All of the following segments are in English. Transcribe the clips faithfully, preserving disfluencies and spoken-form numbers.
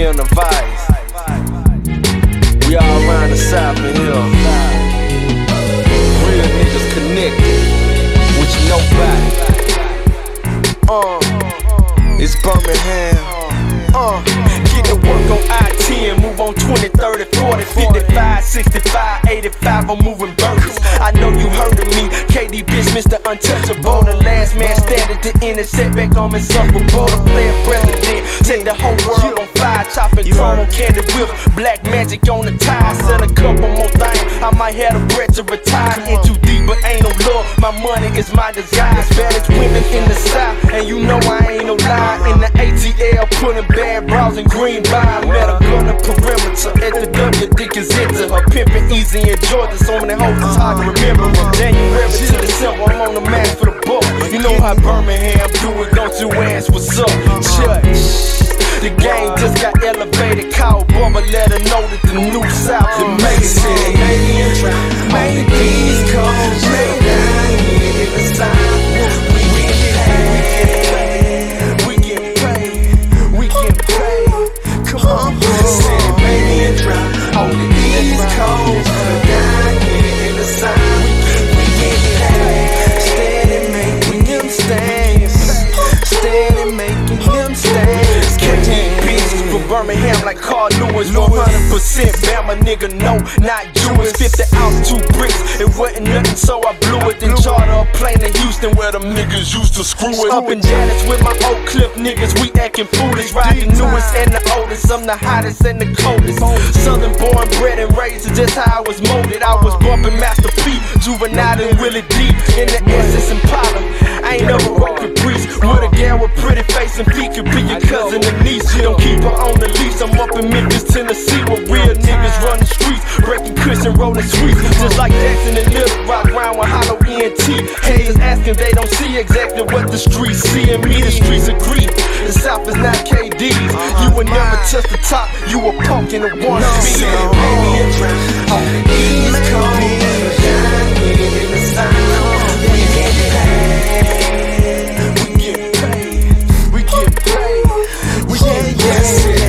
in the vice. We all around the South in here. Real niggas connected. What you know about it? Uh, it's Birmingham. Uh, get to work on I ten, move on twenty, thirty, forty, fifty-five, sixty-five, eighty-five, I'm moving burgers. I know you heard of me, K D bitch, Mister Untouchable. The last man standing to end the setback, I'm insufferable. The player president, set the whole world on fire. Chopping chrome on candy whip, black magic on the tie. Sell a couple more things, I might have the bread to retire. In too deep, but ain't no love, my money is my desire. Baddest women in the South, and you know I ain't no lie. In the A T L, putting bad bras and green by. Met a gun in perimeter at the W, dick is into her. Pimpin' easy in Georgia, so many hoes it's hard to remember. From January to December, I'm on the mask for the book. You know how Birmingham do it, don't you ask what's up? Church. The game just got elevated, call Bubba, let her know that the new South is amazing. Maybe these codes, maybe down here in the South. We get paid, we get paid, we get paid. Come on, say it, baby, and drop. Only these codes, down here in the South. We get paid, steady making them stains, steady making them stains. Birmingham like Carl Lewis, one hundred percent Bama nigga, no, not Jewish. Fifty ounce, two bricks, it wasn't nothing, so I blew it. Then charter a plane to Houston where them niggas used to screw it. Up in Dallas with my Oak Cliff niggas, we acting foolish. Ride the newest and the oldest, I'm the hottest and the coldest. Southern born, bred and raised, just how I was molded. I was bumping Master P, Juvenile and Willie D, in the Essence Impala. I ain't never broke a priest with a gal with pretty face and feet. Could be your cousin and niece, don't keep her on the leash. I'm up in Memphis, Tennessee, where real niggas run the streets, breaking kush and rolling sweets, just like Jackson and Little Rock, round with Hollow E N T. Haters asking, they don't see exactly what the streets see. And me, the streets agree, the South is not K D's. You would never touch the top, you a punk in the one speed. Baby, and dress on the East Coast, down here in the South. We get paid, we get paid, we get paid, we get paid.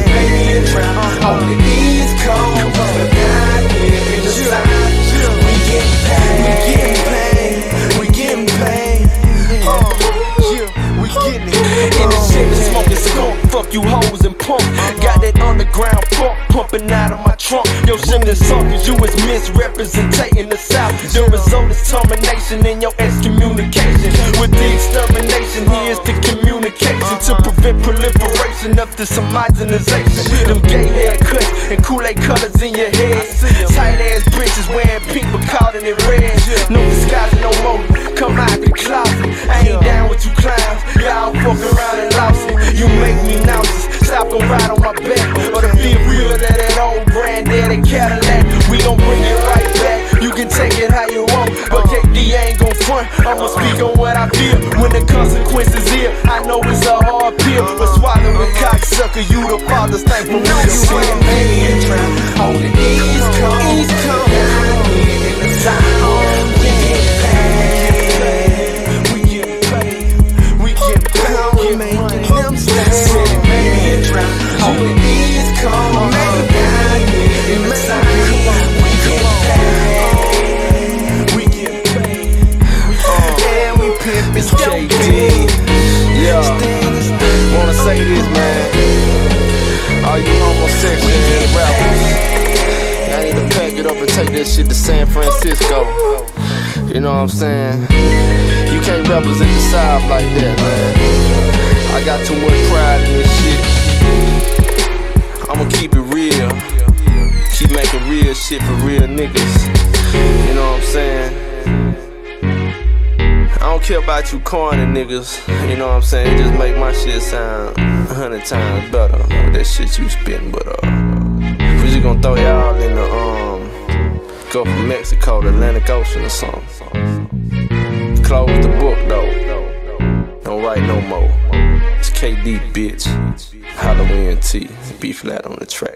On the East Coast, down here in the South, we getting paid, we getting paid, we getting paid. Uh, yeah, we getting it. In the city, smoking skunk, fuck you hoes and punk. Got that underground funk pumping out of my trunk. Yo, sing this song cause you is misrepresenting the South. The result is termination in your excommunication. With the extermination, here's the communication to prevent proliferation of this homogenization. Them gay haircuts and Kool-Aid colors in your head. Tight ass bitches wearing pink but caught in it red. No disguising, no more. Come out the closet. I ain't down with you clowns. Y'all fuck around and lost it. You make me nauseous. Stop gon' ride on my back. Or the fifth wheel of that old granddaddy Cadillac. We gon' bring it right back. You can take it how you want, but K D ain't gon' front. I'ma speak on what I feel when the consequences here. I know it's a hard pill, but swallow the cocksucker. You the father's thankful. No, you ain't baby and trap on the East Coast. East Coast. Down here in the South, we get paid, we get paid, we get paid, we making them stains. Baby and trap on the East Coast. Down here in the South, we get paid, we get paid, and we pimp is K D. Yeah, wanna say this, man. All you homosexual ass rappers, I need to pack it up and take that shit to San Francisco. You know what I'm saying? You can't represent the South like that, man. I got too much pride in this shit. I'ma keep it real. Keep making real shit for real niggas. You know what I'm saying? I don't care about you corny niggas, you know what I'm saying? Just make my shit sound a hundred times better with that shit you spittin'. But uh, we just gon' throw y'all in the um, Gulf of Mexico, the Atlantic Ocean or something. Close the book though, don't write no more. It's K D, bitch. Halloween T, B flat on the track.